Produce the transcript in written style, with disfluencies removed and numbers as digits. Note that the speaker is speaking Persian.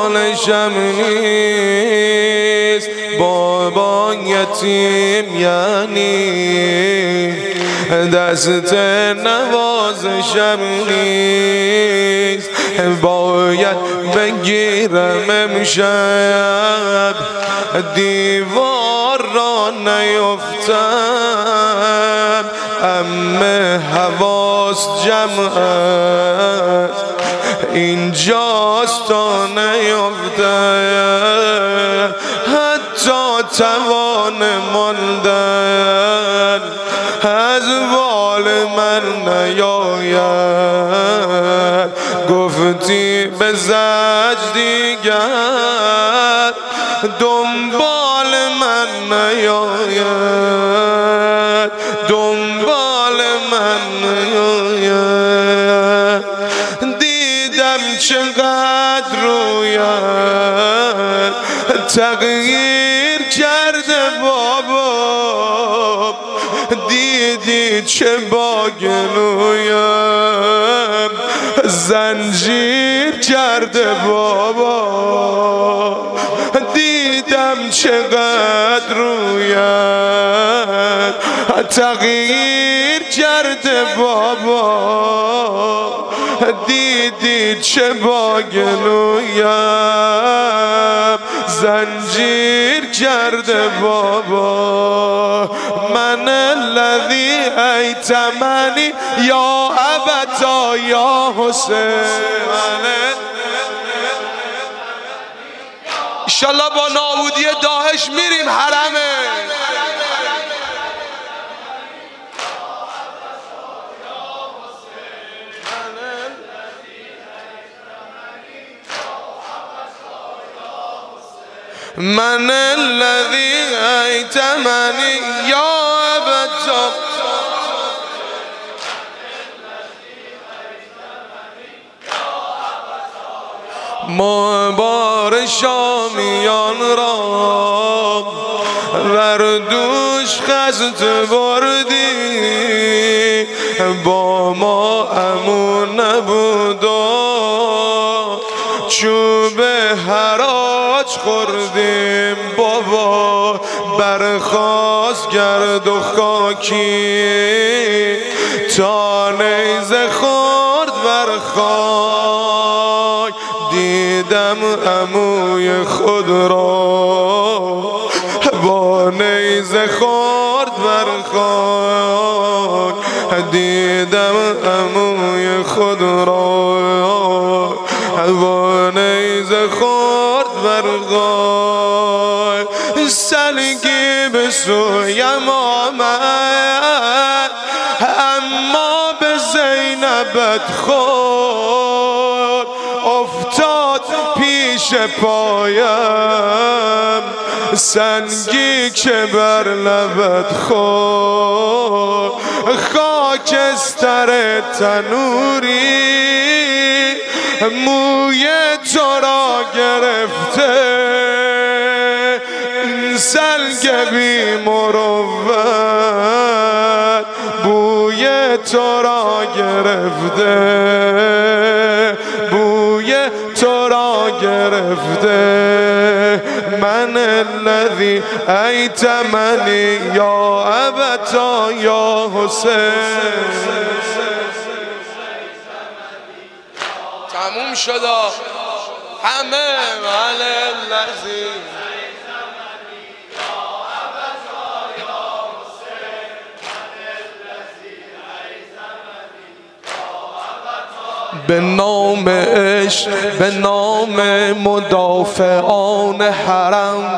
بالشم نیست، بابا یتیم یعنی دست نوازشم نیست. باید بگیرم امشب دیوار را نیفتم، امه حواس جمع است اینجاست تا نیفتم، حتی توان ماندن از بال من نیاید. گفتی به زج دیگر دنبال من نیاید، دنبال من نیاید. دیدم چقدر رویت تغییر کرده بابا، دیدی چه با گلویم زنجیر کرده بابا، دیدم چقدر رویت تغییر کرده بابا، دیدی چه با گلویم زنجیر کرده بابا. من الذی ایتمنی یا ابتا یا حسین. انشالله با نابودی داعش میریم حرمه. من الذی ایتمنی یا ابتا. ما بار شامیان را بر دوش خست بردی، با ما امون نبود و چوب حراج خوردیم بابا. برخاست گرد و خاکی تا نیزه خورد بر خاک، دیدم عموی خود را با نیزه خورد بر خاک، دیدم عموی خود را با نیزه خورد بر خاک. سلگی به سویم آمد اما به زینبت خورد، افتاد پیش پایم سنگی که بر لبت خورد. خاکستر تنوری موی تو را گرفته، این سلگ بی مروت بوی تو را گرفته، بوی تو را گرفته. من الذی ایتمنی یا ابتا یا حسین. تموم شد همه. من الذی به نام عشق، به نام مدافعان حرم.